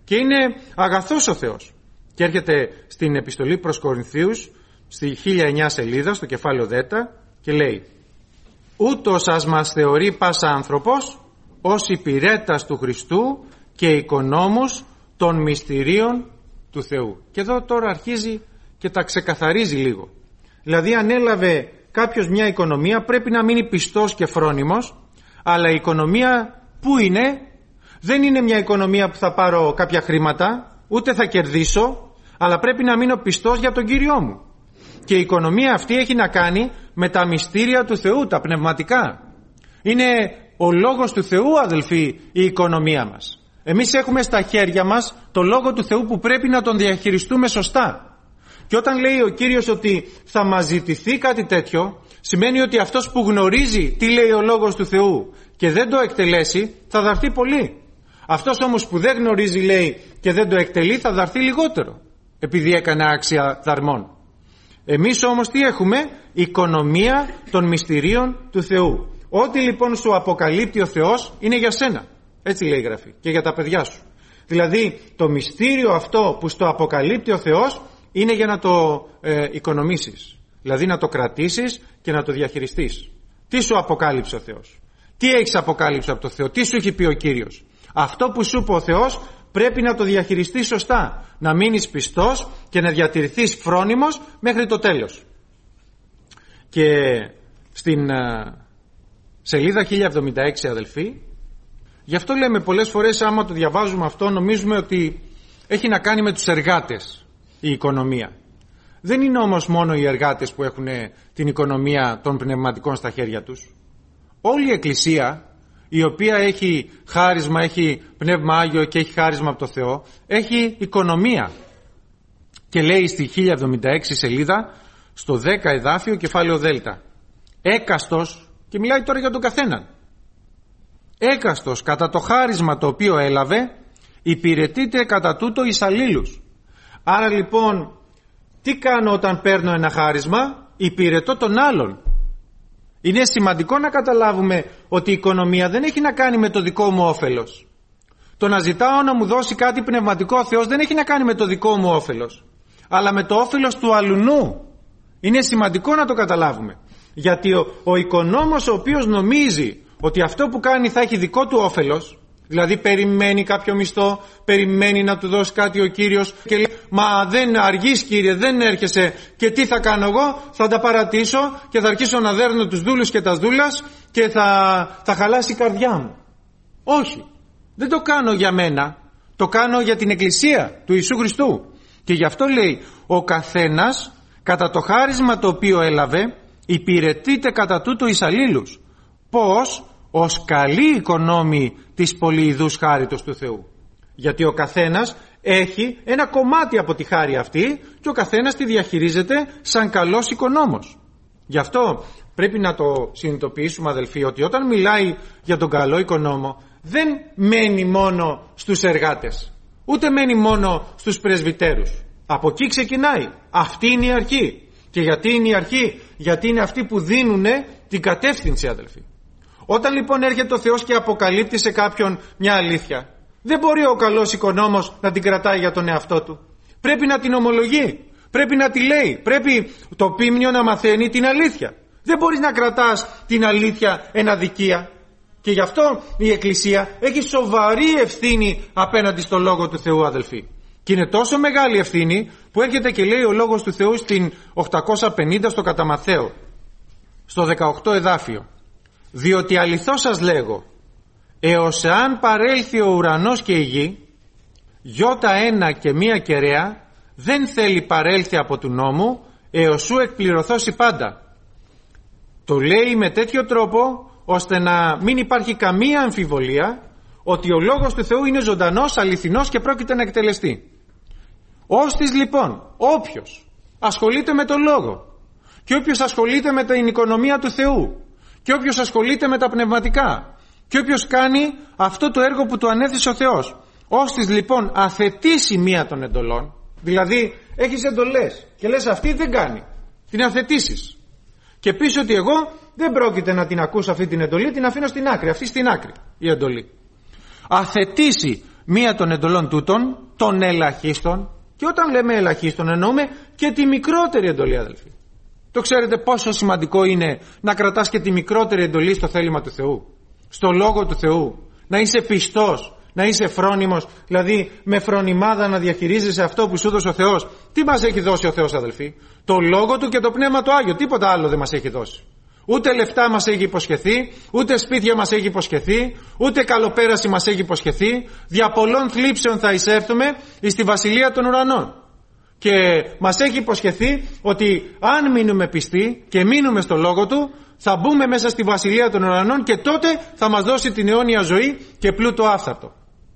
και είναι αγαθός ο Θεός. Και έρχεται στην επιστολή προς Κορινθίους στη χίλια εννιά σελίδα στο κεφάλαιο Δ και λέει: ούτως ας μας θεωρεί πάσα άνθρωπος ως υπηρέτας του Χριστού και οικονόμους των μυστηρίων του Θεού. Και εδώ τώρα αρχίζει και τα ξεκαθαρίζει λίγο. Δηλαδή αν έλαβε κάποιος μια οικονομία πρέπει να μείνει πιστός και φρόνιμος, αλλά η οικονομία που είναι? Δεν είναι μια οικονομία που θα πάρω κάποια χρήματα, ούτε θα κερδίσω, αλλά πρέπει να μείνω πιστός για τον Κύριό μου. Και η οικονομία αυτή έχει να κάνει με τα μυστήρια του Θεού, τα πνευματικά. Είναι ο Λόγος του Θεού, αδελφοί, η οικονομία μας. Εμείς έχουμε στα χέρια μας το Λόγο του Θεού που πρέπει να τον διαχειριστούμε σωστά. Και όταν λέει ο Κύριος ότι θα μας ζητηθεί κάτι τέτοιο, σημαίνει ότι αυτός που γνωρίζει τι λέει ο Λόγος του Θεού και δεν το εκτελέσει, θα δαρθεί πολύ. Αυτός όμως που δεν γνωρίζει, λέει, και δεν το εκτελεί, θα δαρθεί λιγότερο, επειδή έκανε άξια δαρμών. Εμείς όμως τι έχουμε? Οικονομία των μυστηρίων του Θεού. Ό,τι λοιπόν σου αποκαλύπτει ο Θεός είναι για σένα. Έτσι λέει η Γραφή, και για τα παιδιά σου. Δηλαδή το μυστήριο αυτό που στο αποκαλύπτει ο Θεός είναι για να το ε, οικονομήσεις. Δηλαδή να το κρατήσεις και να το διαχειριστείς. Τι σου αποκάλυψε ο Θεός? Τι έχεις αποκάλυψει από το Θεό? Τι σου έχει πει ο Κύριος? Αυτό που σου είπε ο Θεός πρέπει να το διαχειριστείς σωστά. Να μείνεις πιστός και να διατηρηθείς φρόνιμος μέχρι το τέλος. Και στην ε, σελίδα χίλια εβδομήντα έξι, αδελφοί, γι' αυτό λέμε πολλές φορές, άμα το διαβάζουμε αυτό, νομίζουμε ότι έχει να κάνει με τους εργάτες η οικονομία. Δεν είναι όμως μόνο οι εργάτες που έχουν την οικονομία των πνευματικών στα χέρια τους. Όλη η Εκκλησία, η οποία έχει χάρισμα, έχει πνεύμα Άγιο και έχει χάρισμα από το Θεό, έχει οικονομία. Και λέει στη χίλια εβδομήντα έξι σελίδα, στο δέκα εδάφιο, κεφάλαιο Δ, έκαστος, και μιλάει τώρα για τον καθέναν, έκαστος κατά το χάρισμα το οποίο έλαβε, υπηρετείται κατά τούτο εις αλλήλους. Άρα λοιπόν, τι κάνω όταν παίρνω ένα χάρισμα? Υπηρετώ τον άλλον. Είναι σημαντικό να καταλάβουμε ότι η οικονομία δεν έχει να κάνει με το δικό μου όφελος. Το να ζητάω να μου δώσει κάτι πνευματικό ο Θεός δεν έχει να κάνει με το δικό μου όφελος, αλλά με το όφελος του αλουνού. Είναι σημαντικό να το καταλάβουμε. Γιατί ο, ο οικονόμος ο οποίος νομίζει ότι αυτό που κάνει θα έχει δικό του όφελος, δηλαδή περιμένει κάποιο μισθό, περιμένει να του δώσει κάτι ο Κύριος και λέει «Μα δεν αργείς, Κύριε, δεν έρχεσαι, και τι θα κάνω εγώ? Θα τα παρατήσω και θα αρχίσω να δέρνω τους δούλους και τα δούλας και θα, θα χαλάσει η καρδιά μου». Όχι, δεν το κάνω για μένα, το κάνω για την Εκκλησία του Ιησού Χριστού. Και γι' αυτό λέει ο καθένας κατά το χάρισμα το οποίο έλαβε υπηρετείται κατά τούτο εις αλλήλους. Πώς? Ως καλή οικονόμη της πολυειδούς χάριτος του Θεού. Γιατί ο καθένας έχει ένα κομμάτι από τη χάρη αυτή και ο καθένας τη διαχειρίζεται σαν καλός οικονόμος. Γι' αυτό πρέπει να το συνειδητοποιήσουμε, αδελφοί, ότι όταν μιλάει για τον καλό οικονόμο δεν μένει μόνο στους εργάτες, ούτε μένει μόνο στους πρεσβυτέρους. Από εκεί ξεκινάει. Αυτή είναι η αρχή. Και γιατί είναι η αρχή? Γιατί είναι αυτοί που δίνουν την κατεύθυνση, αδελφοί. Όταν λοιπόν έρχεται ο Θεός και αποκαλύπτει σε κάποιον μια αλήθεια, δεν μπορεί ο καλός οικονόμος να την κρατάει για τον εαυτό του. Πρέπει να την ομολογεί, πρέπει να τη λέει, πρέπει το πίμνιο να μαθαίνει την αλήθεια. Δεν μπορείς να κρατάς την αλήθεια εν αδικία. Και γι' αυτό η Εκκλησία έχει σοβαρή ευθύνη απέναντι στο Λόγο του Θεού, αδελφοί. Και είναι τόσο μεγάλη ευθύνη που έρχεται και λέει ο Λόγος του Θεού στην οκτακόσια πενήντα στο κατά Ματθαίο, στο δεκαοκτώ εδάφιο. Διότι αληθώς σας λέγω, έως εάν παρέλθει ο ουρανός και η γη, γιώτα ένα και μία κεραία, δεν θέλει παρέλθει από του νόμου, έως σου εκπληρωθώσει πάντα. Το λέει με τέτοιο τρόπο, ώστε να μην υπάρχει καμία αμφιβολία ότι ο Λόγος του Θεού είναι ζωντανός, αληθινός και πρόκειται να εκτελεστεί. Ώστις λοιπόν, όποιος ασχολείται με τον Λόγο και όποιος ασχολείται με την οικονομία του Θεού και όποιος ασχολείται με τα πνευματικά και όποιος κάνει αυτό το έργο που του ανέθεσε ο Θεός, ώστις λοιπόν αθετήσει μία των εντολών, δηλαδή έχεις εντολές και λες αυτή δεν κάνει, την αθετήσεις και πεις ότι εγώ δεν πρόκειται να την ακούσω αυτή την εντολή, την αφήνω στην άκρη, αυτή στην άκρη η εντολή. Αθετήσει μία των εντολών τούτων, των ελαχίστων, και όταν λέμε ελαχίστων εννοούμε και τη μικρότερη εντολή, αδελφοί. Το ξέρετε πόσο σημαντικό είναι να κρατάς και τη μικρότερη εντολή στο θέλημα του Θεού, στο Λόγο του Θεού, να είσαι πιστός, να είσαι φρόνιμος, δηλαδή με φρονιμάδα να διαχειρίζεσαι αυτό που σου δώσει ο Θεός. Τι μας έχει δώσει ο Θεός, αδελφοί? Το Λόγο Του και το Πνεύμα το Άγιο, τίποτα άλλο δεν μας έχει δώσει. Ούτε λεφτά μας έχει υποσχεθεί, ούτε σπίτια μας έχει υποσχεθεί, ούτε καλοπέραση μας έχει υποσχεθεί. Δια πολλών θλίψεων θα εισέρθουμε εις τη βασιλεία των ουρανών. Και μας έχει υποσχεθεί ότι αν μείνουμε πιστοί και μείνουμε στο Λόγο Του, θα μπούμε μέσα στη βασιλεία των ουρανών και τότε θα μας δώσει την αιώνια ζωή και πλούτο άφθαρτο.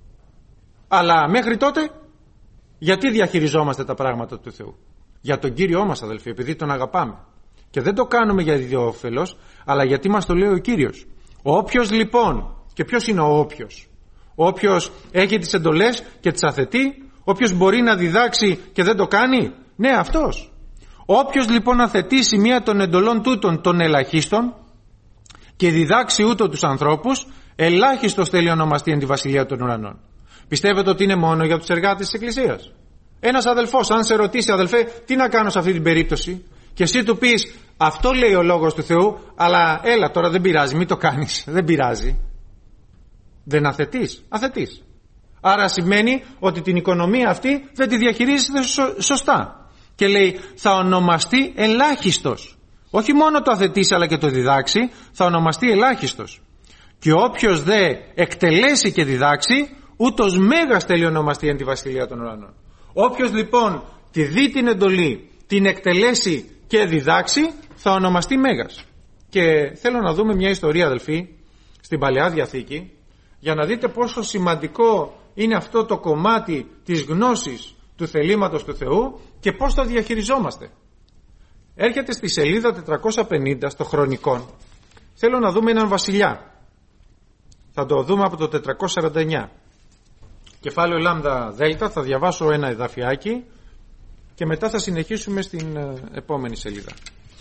Αλλά μέχρι τότε, γιατί διαχειριζόμαστε τα πράγματα του Θεού? Για τον Κύριό μας, αδελφοί, επειδή τον αγαπάμε. Και δεν το κάνουμε για ιδιόφελος, αλλά γιατί μας το λέει ο Κύριος. Όποιος λοιπόν, και ποιος είναι ο όποιος? Όποιος έχει τις εντολές και τις αθετεί, όποιος μπορεί να διδάξει και δεν το κάνει, ναι, αυτός. Όποιος λοιπόν αθετήσει μία των εντολών τούτων των ελαχίστων και διδάξει ούτω τους ανθρώπους, ελάχιστος θέλει ονομαστεί εν τη βασιλεία των ουρανών. Πιστεύετε ότι είναι μόνο για τους εργάτες της Εκκλησίας? Ένας αδελφός, αν σε ρωτήσει, αδελφέ, τι να κάνω σε αυτή την περίπτωση, και εσύ του πεις, αυτό λέει ο Λόγος του Θεού, αλλά έλα τώρα, δεν πειράζει, μην το κάνεις, δεν πειράζει. Δεν αθετείς, αθετείς. Άρα σημαίνει ότι την οικονομία αυτή δεν τη διαχειρίζεται σωστά. Και λέει, θα ονομαστεί ελάχιστος. Όχι μόνο το αθετήσει αλλά και το διδάξει, θα ονομαστεί ελάχιστος. Και όποιος δε εκτελέσει και διδάξει, ούτως μέγας θέλει ονομαστεί εν τη βασιλεία των ουρανών. Όποιος λοιπόν τη δει την εντολή, την εκτελέσει και διδάξει, θα ονομαστεί μέγας. Και θέλω να δούμε μια ιστορία, αδελφοί, στην Παλαιά Διαθήκη, για να δείτε πόσο σημαντικό είναι αυτό το κομμάτι της γνώσης του θελήματος του Θεού και πώς το διαχειριζόμαστε. Έρχεται στη σελίδα τετρακόσια πενήντα στο Χρονικών. Θέλω να δούμε έναν βασιλιά. Θα το δούμε από το τετρακόσια σαράντα εννιά. Κεφάλαιο λάμδα δέλτα, θα διαβάσω ένα εδαφιάκι και μετά θα συνεχίσουμε στην επόμενη σελίδα.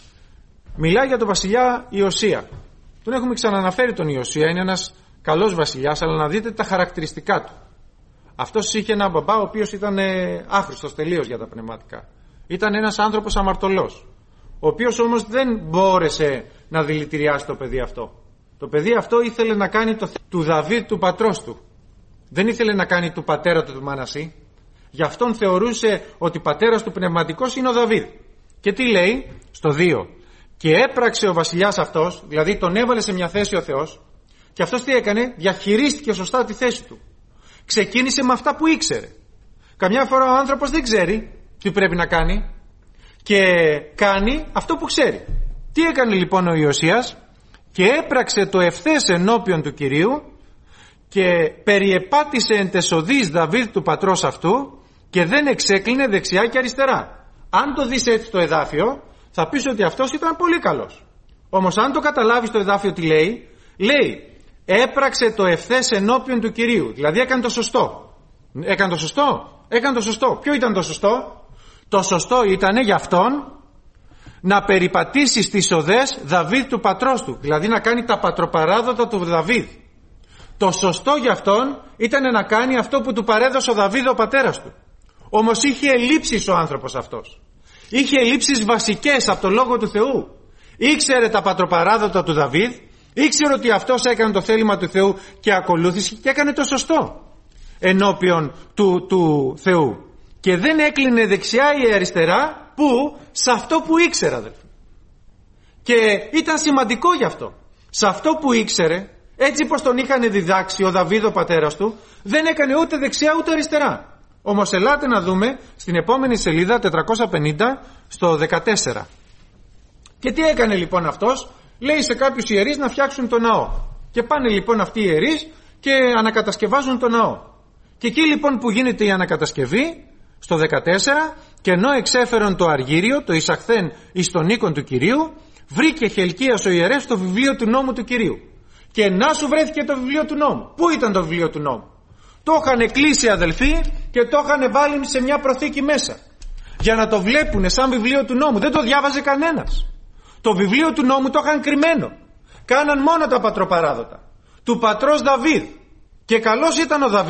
Μιλάει για τον βασιλιά Ιωσία. Τον έχουμε ξαναναφέρει τον Ιωσία, είναι ένας καλός βασιλιάς, αλλά να δείτε τα χαρακτηριστικά του. Αυτός είχε έναν μπαμπά ο οποίος ήταν άχρηστος τελείως για τα πνευματικά. Ήταν ένας άνθρωπος αμαρτωλός, ο οποίος όμως δεν μπόρεσε να δηλητηριάσει το παιδί αυτό. Το παιδί αυτό ήθελε να κάνει το του Δαβίδ του πατρός του. Δεν ήθελε να κάνει του πατέρα του του Μανασί. Γι' αυτόν θεωρούσε ότι πατέρας του πνευματικός είναι ο Δαβίδ. Και τι λέει στο δύο? Και έπραξε ο βασιλιάς αυτός, δηλαδή τον έβαλε σε μια θέση ο Θεός, και αυτός τι έκανε? Διαχειρίστηκε σωστά τη θέση του. Ξεκίνησε με αυτά που ήξερε. Καμιά φορά ο άνθρωπος δεν ξέρει τι πρέπει να κάνει και κάνει αυτό που ξέρει. Τι έκανε λοιπόν ο Ιωσίας? Και έπραξε το ευθές ενώπιον του Κυρίου και περιεπάτησε εν τεσοδείς Δαβίδ του πατρός αυτού και δεν εξέκλεινε δεξιά και αριστερά. Αν το δεις έτσι το εδάφιο, θα πεις ότι αυτός ήταν πολύ καλός. Όμως αν το καταλάβεις το εδάφιο τι λέει, λέει έπραξε το ευθές ενώπιον του Κυρίου, δηλαδή έκανε το σωστό. Έκανε το σωστό, έκανε το σωστό. Ποιο ήταν το σωστό? Το σωστό ήταν για αυτόν να περιπατήσει στις οδές Δαβίδ του πατρός του, δηλαδή να κάνει τα πατροπαράδοτα του Δαβίδ. Το σωστό για αυτόν ήταν να κάνει αυτό που του παρέδωσε ο Δαβίδ ο πατέρας του. Όμως είχε ελλείψεις ο άνθρωπος αυτός. Είχε ελλείψεις βασικές από το Λόγο του Θεού. Ήξερε τα πατροπαράδοτα του Δαβίδ, ήξερε ότι αυτός έκανε το θέλημα του Θεού και ακολούθησε και έκανε το σωστό ενώπιον του, του Θεού. Και δεν έκλεινε δεξιά ή αριστερά, που σε αυτό που ήξερε, αδελφοί. Και ήταν σημαντικό γι' αυτό. Σε αυτό που ήξερε, έτσι πως τον είχαν διδάξει ο Δαβίδ ο πατέρας του, δεν έκανε ούτε δεξιά ούτε αριστερά. Όμως ελάτε να δούμε στην επόμενη σελίδα τετρακόσια πενήντα στο δεκατέσσερα. Και τι έκανε λοιπόν αυτός? Λέει σε κάποιους ιερείς να φτιάξουν το ναό. Και πάνε λοιπόν αυτοί οι ιερείς και ανακατασκευάζουν το ναό. Και εκεί λοιπόν που γίνεται η ανακατασκευή, στο δεκατέσσερα, και ενώ εξέφερον το αργύριο, το εισαχθέν εις τον οίκον του Κυρίου, βρήκε Χελκίας ο ιερεύς το βιβλίο του νόμου του Κυρίου. Και να σου βρέθηκε το βιβλίο του νόμου. Πού ήταν το βιβλίο του νόμου? Το είχαν κλείσει, αδελφοί, και το είχαν βάλει σε μια προθήκη μέσα, για να το βλέπουνε σαν βιβλίο του νόμου. Δεν το διάβαζε κανένας. Το βιβλίο του νόμου το είχαν κρυμμένο. Κάναν μόνο τα πατροπαράδοτα του πατρός Δαβίδ. Και καλός ήταν ο Δαβίδ,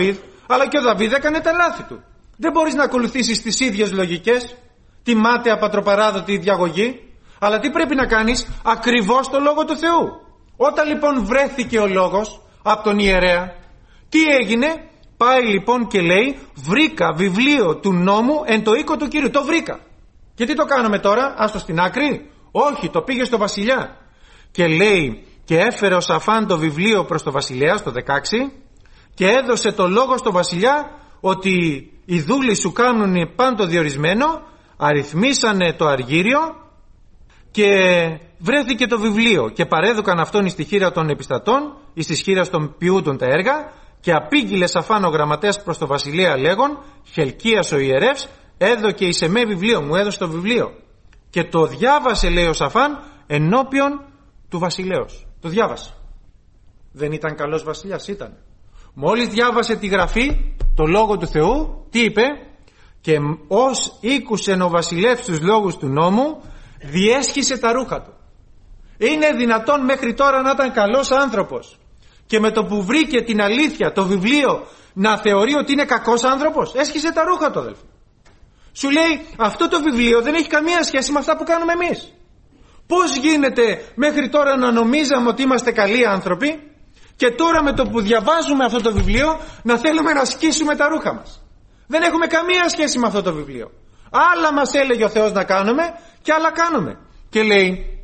Αλλά και ο Δαβίδ έκανε τα λάθη του. Δεν μπορείς να ακολουθήσεις τις ίδιες λογικές, τη μάταια πατροπαράδοτη διαγωγή, αλλά τι πρέπει να κάνεις? Ακριβώς το Λόγο του Θεού. Όταν λοιπόν βρέθηκε ο Λόγος από τον ιερέα, τι έγινε? Πάει λοιπόν και λέει, βρήκα βιβλίο του νόμου εν το οίκο του Κυρίου. Το βρήκα. Και τι το κάνουμε τώρα? Άστο στην άκρη? Όχι, το πήγε στο βασιλιά. Και λέει, και έφερε ο Σαφάν το βιβλίο προς το βασιλέα, στο δεκαέξι, και έδωσε το λόγο στο βασιλιά ότι οι δούλοι σου κάνουν πάντο διορισμένο, αριθμίσανε το αργύριο και βρέθηκε το βιβλίο και παρέδωκαν αυτόν εις τη χείρα των επιστατών, εις της χείρας των ποιούτων τα έργα, και απήγγειλε Σαφάν ο γραμματέας προς το βασιλέα λέγον, Χελκίας ο ιερεύς έδωκε εις εμέ βιβλίο, μου έδωσε το βιβλίο. Και το διάβασε, λέει ο Σαφάν, ενώπιον του βασιλέως. Το διάβασε. Δεν ήταν καλός βασιλιάς? Ήταν. Μόλις διάβασε τη γραφή, το λόγο του Θεού, τι είπε? Και ως ήκουσεν ο βασιλεύς τους λόγους του νόμου, διέσχισε τα ρούχα του. Είναι δυνατόν μέχρι τώρα να ήταν καλός άνθρωπος και με το που βρήκε την αλήθεια, το βιβλίο, να θεωρεί ότι είναι κακός άνθρωπος? Έσχισε τα ρούχα του, αδελφοί. Σου λέει, αυτό το βιβλίο δεν έχει καμία σχέση με αυτά που κάνουμε εμείς. Πώς γίνεται μέχρι τώρα να νομίζαμε ότι είμαστε καλοί άνθρωποι και τώρα με το που διαβάζουμε αυτό το βιβλίο να θέλουμε να σκίσουμε τα ρούχα μας? Δεν έχουμε καμία σχέση με αυτό το βιβλίο. Άλλα μας έλεγε ο Θεός να κάνουμε και άλλα κάνουμε. Και λέει,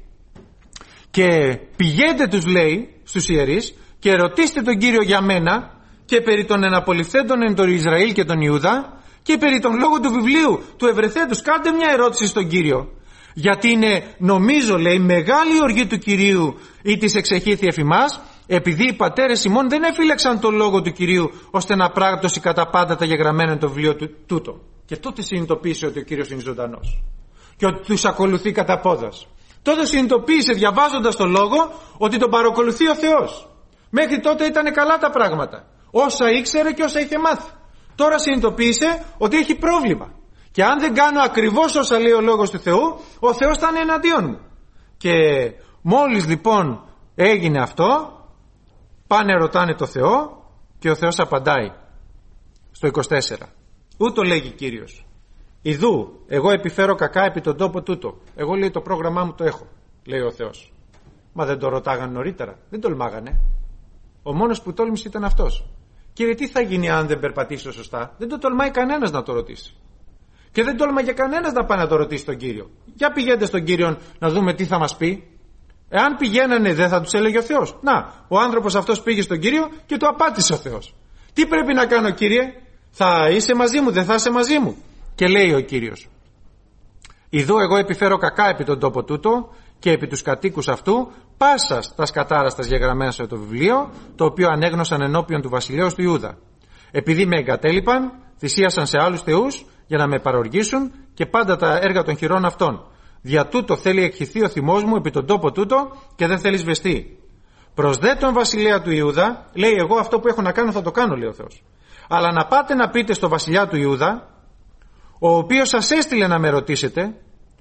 και πηγαίνετε, τους λέει στους ιερείς, και ρωτήστε τον Κύριο για μένα και περί των εναπολυθέντων εν τον Ισραήλ και τον Ιούδα και περί των λόγων του βιβλίου του ευρεθέντους. Κάντε μια ερώτηση στον Κύριο, γιατί είναι, νομίζω, λέει, μεγάλη οργή του Κυρίου ή της εξεχήθη εφ' ημάς, επειδή οι πατέρες ημών δεν έφυλαξαν το λόγο του Κυρίου ώστε να πράγτωση κατά πάντα τα γεγραμμένα εν το βιβλίο του, τούτο. Και τότε συνειδητοποίησε ότι ο Κύριος είναι ζωντανός και ότι τους ακολουθεί κατά πόδας. Τότε συνειδητοποίησε, διαβάζοντας το λόγο, ότι τον παρακολουθεί ο Θεός. Μέχρι τότε ήταν καλά τα πράγματα, όσα ήξερε και όσα είχε μάθει. Τώρα συνειδητοποίησε ότι έχει πρόβλημα. Και αν δεν κάνω ακριβώς όσα λέει ο λόγος του Θεού, ο Θεός θα είναι εναντίον μου. Και μόλις λοιπόν έγινε αυτό, πάνε ρωτάνε το Θεό και ο Θεός απαντάει στο είκοσι τέσσερα. Ούτω λέγει Κύριος, ιδού εγώ επιφέρω κακά επί τον τόπο τούτο. Εγώ, λέει, το πρόγραμμά μου το έχω, λέει ο Θεός. Μα δεν το ρωτάγαν νωρίτερα? Δεν τολμάγανε. Ο μόνος που τόλμησε ήταν αυτός. Κύριε, τι θα γίνει αν δεν περπατήσω σωστά? Δεν το τολμάει κανένας να το ρωτήσει. Και δεν τόλμαγε κανένας να πάει να το ρωτήσει τον Κύριο. Για πηγαίνετε στον Κύριο να δούμε τι θα μας πει. Εάν πηγαίνανε, δεν θα τους έλεγε ο Θεός? Να, ο άνθρωπος αυτός πήγε στον Κύριο και του απάντησε ο Θεός. Τι πρέπει να κάνω, Κύριε? Θα είσαι μαζί μου, δεν θα είσαι μαζί μου? Και λέει ο Κύριος, ιδού εγώ επιφέρω κακά επί τον τόπο τούτο και επί τους κατοίκους αυτού, πάσας τα σκατάραστας γεγραμμένα σε το βιβλίο, το οποίο ανέγνωσαν ενώπιον του βασιλέως του Ιούδα. Επειδή με εγκατέλειπαν, θυσίασαν σε άλλους θεούς για να με παροργήσουν και πάντα τα έργα των χειρών αυτών. Δια τούτο θέλει εκχυθεί ο θυμός μου επί τον τόπο τούτο και δεν θέλει σβεστεί. Προς δε τον βασιλέα του Ιούδα, λέει, εγώ αυτό που έχω να κάνω θα το κάνω, λέει ο Θεός. Αλλά να πάτε να πείτε στο βασιλιά του Ιούδα, ο οποίος σας έστειλε να με ρωτήσετε,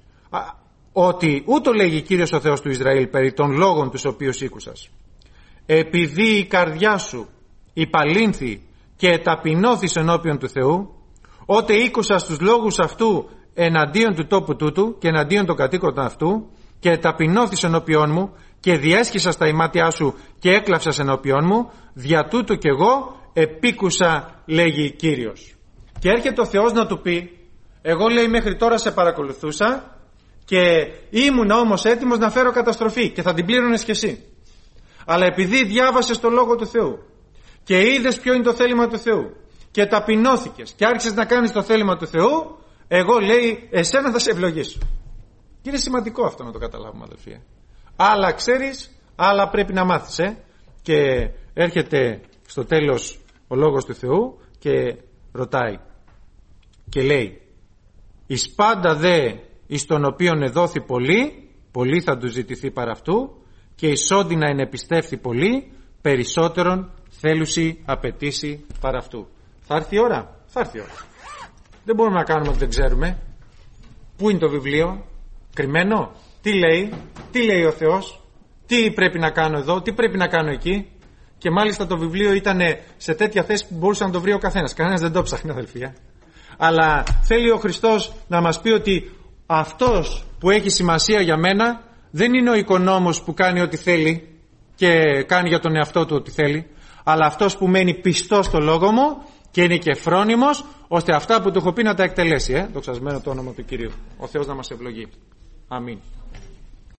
ότι ούτω λέγει Κύριος ο Θεός του Ισραήλ περί των λόγων τους οποίους ήκουσας. Επειδή η καρδιά σου υπαλήνθη και ταπεινώθης ενώπιον του Θεού, ότε ήκουσα στους λόγους αυτού εναντίον του τόπου τούτου και εναντίον των κατοίκων αυτού και ταπεινώθης ενώπιον μου και διέσχισα στα ημάτια σου και έκλαψας ενώπιον μου, δια τούτου κι εγώ επίκουσα, λέγει Κύριος. Και έρχεται ο Θεός να του πει, εγώ, λέει, μέχρι τώρα σε παρακολουθούσα και ήμουν όμως έτοιμος να φέρω καταστροφή και θα την πλήρωνες κι εσύ. Αλλά επειδή διάβασες το λόγο του Θεού και είδες ποιο είναι το θέλημα του Θεού και ταπεινώθηκες και άρχισες να κάνεις το θέλημα του Θεού, εγώ, λέει, εσένα θα σε ευλογήσω. Και είναι σημαντικό αυτό να το καταλάβουμε, αδελφοί. Άλλα ξέρεις, άλλα πρέπει να μάθεις, ε? Και έρχεται στο τέλος ο λόγος του Θεού και ρωτάει και λέει, εις πάντα δε εις τον οποίον εδόθη πολύ, πολύ θα του ζητηθεί παρά αυτού, και εις όντι να ενεπιστεύθη πολύ, περισσότερον θέλουσι απαιτήσει παρά αυτού. Θα έρθει η ώρα, θα έρθει η ώρα. Δεν μπορούμε να κάνουμε ότι δεν ξέρουμε. Πού είναι το βιβλίο? Κρυμμένο? Τι λέει? Τι λέει ο Θεός? Τι πρέπει να κάνω εδώ? Τι πρέπει να κάνω εκεί? Και μάλιστα το βιβλίο ήταν σε τέτοια θέση που μπορούσε να το βρει ο καθένας. Κανένας δεν το ψάχνει, αδελφοί. Αλλά θέλει ο Χριστός να μας πει ότι αυτός που έχει σημασία για μένα δεν είναι ο οικονόμος που κάνει ό,τι θέλει και κάνει για τον εαυτό του ό,τι θέλει, αλλά αυτός που μένει πιστός στο λόγο μου και είναι και φρόνιμος, ώστε αυτά που του έχω πει να τα εκτελέσει. Ε? Δοξασμένο το όνομα του Κυρίου. Ο Θεός να μας ευλογεί. Αμήν.